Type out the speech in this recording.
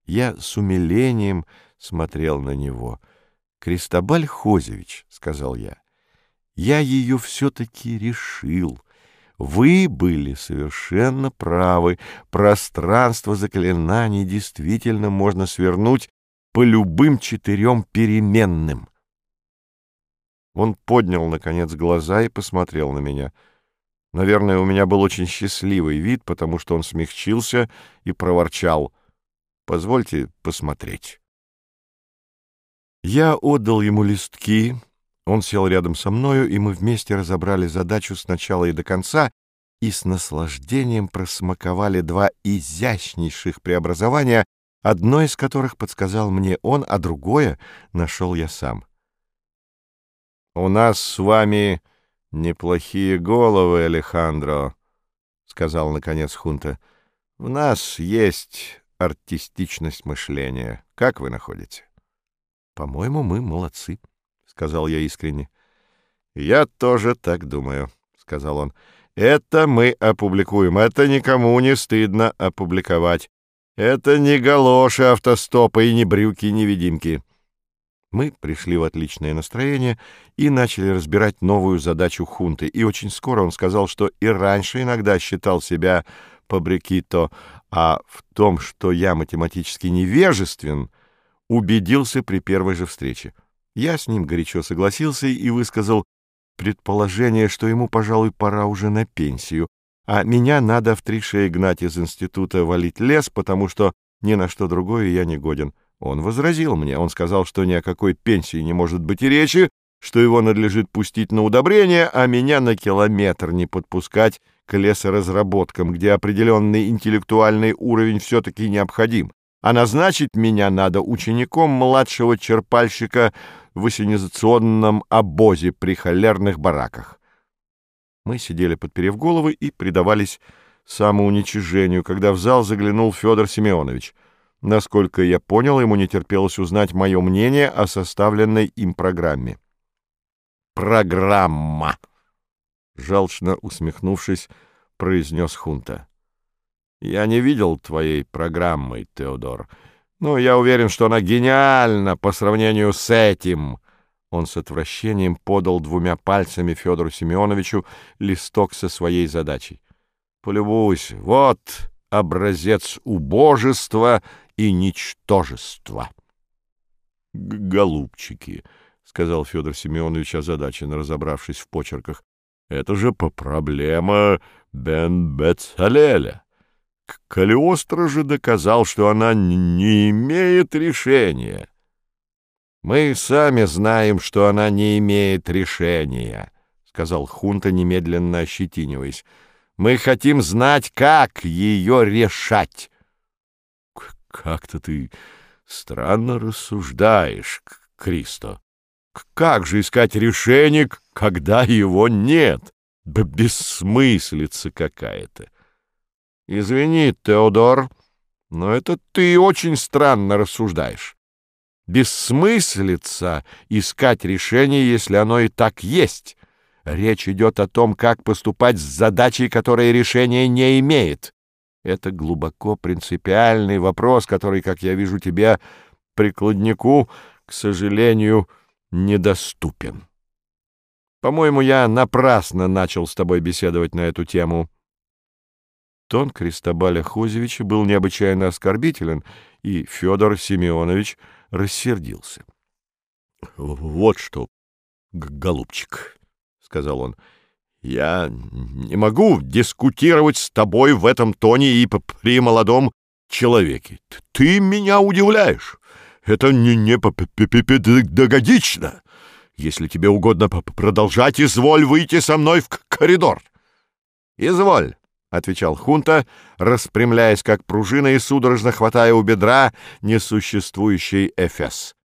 Я с умилением смотрел на него. «Кристобаль Хозевич, — сказал я ее все-таки решил. Вы были совершенно правы. Пространство заклинаний действительно можно свернуть по любым 4 переменным». Он поднял, наконец, глаза и посмотрел на меня. Наверное, у меня был очень счастливый вид, потому что он смягчился и проворчал: «Позвольте посмотреть». Я отдал ему листки, он сел рядом со мною, и мы вместе разобрали задачу с начала и до конца и с наслаждением просмаковали 2 изящнейших преобразования, одно из которых подсказал мне он, а другое нашел я сам. «У нас с вами неплохие головы, Алехандро», — сказал наконец Хунта. «В нас есть артистичность мышления. Как вы находите?» «По-моему, мы молодцы», — сказал я искренне. «Я тоже так думаю», — сказал он. «Это мы опубликуем. Это никому не стыдно опубликовать. Это не галоши, автостопы и не брюки-невидимки». Мы пришли в отличное настроение и начали разбирать новую задачу Хунты. И очень скоро он сказал, что и раньше иногда считал себя побрякито, а в том, что я математически невежествен, убедился при первой же встрече. Я с ним горячо согласился и высказал предположение, что ему, пожалуй, пора уже на пенсию, а меня надо в 3 шеи гнать из института валить лес, потому что ни на что другое я не годен. Он возразил мне. Он сказал, что ни о какой пенсии не может быть и речи, что его надлежит пустить на удобрение, а меня на километр не подпускать к лесоразработкам, где определенный интеллектуальный уровень все-таки необходим. А назначить меня надо учеником младшего черпальщика в ассенизационном обозе при холерных бараках. Мы сидели, подперев головы, и предавались самоуничижению, когда в зал заглянул Федор Семенович. Насколько я понял, ему не терпелось узнать мое мнение о составленной им программе. «Программа!» — жалчно усмехнувшись, произнес Хунта. «Я не видел твоей программы, Теодор, но я уверен, что она гениальна по сравнению с этим». Он с отвращением подал 2 пальцами Федору Семеновичу листок со своей задачей. «Полюбуйся, вот образец убожества и ничтожества». «Голубчики», — сказал Федор Семенович озадаченно, разобравшись в почерках, — «это же проблема Бен-Бецалеля. Калиостро же доказал, что она не имеет решения». «Мы сами знаем, что она не имеет решения», — сказал Хунта, немедленно ощетиниваясь. «Мы хотим знать, как ее решать». «Как-то ты странно рассуждаешь, Кристо. Как же искать решение, когда его нет? Да бессмыслица какая-то». «Извини, Теодор, но это ты очень странно рассуждаешь. Бессмыслица искать решение, если оно и так есть. Речь идет о том, как поступать с задачей, которая решения не имеет. Это глубоко принципиальный вопрос, который, как я вижу, тебе, прикладнику, к сожалению, недоступен. По-моему, я напрасно начал с тобой беседовать на эту тему». Тон Кристобаля Хозевича был необычайно оскорбителен, и Федор Семенович рассердился. «Вот что, голубчик, — сказал он, — я не могу дискутировать с тобой в этом тоне и при молодом человеке. Ты меня удивляешь. Это не педагогично. Если тебе угодно продолжать, изволь выйти со мной в коридор». «Изволь», — отвечал Хунта, распрямляясь как пружина и судорожно хватая у бедра несуществующий эфес.